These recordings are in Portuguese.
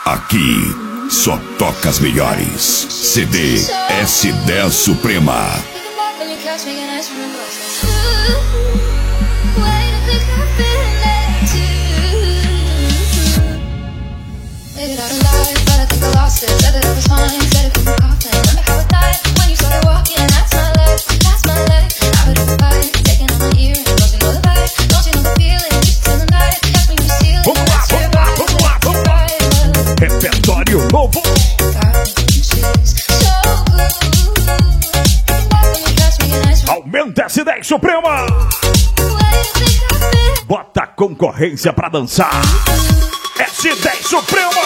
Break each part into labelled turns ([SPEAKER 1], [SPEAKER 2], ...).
[SPEAKER 1] Aqui só toca as melhores. CD S10 Suprema.
[SPEAKER 2] Repertório novo. Aumenta S10 Suprema. Bota a concorrência pra dançar. S10 Suprema.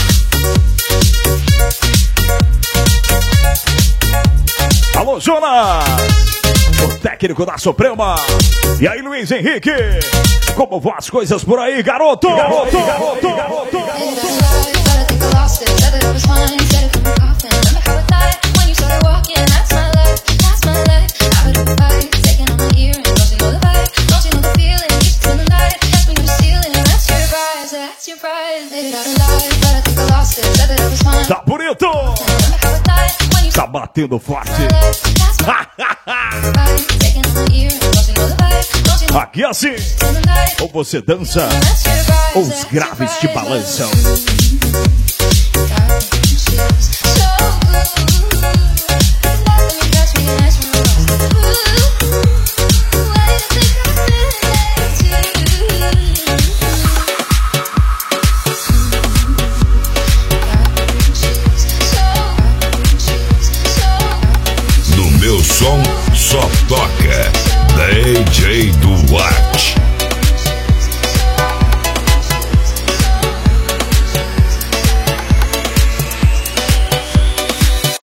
[SPEAKER 2] Alô, Jonas, o técnico da Suprema. E aí, Luiz Henrique, como vão as coisas por aí, garoto? Tá bonito! Tá batendo forte. Aqui assim, ou você dança, ou os graves te balançam.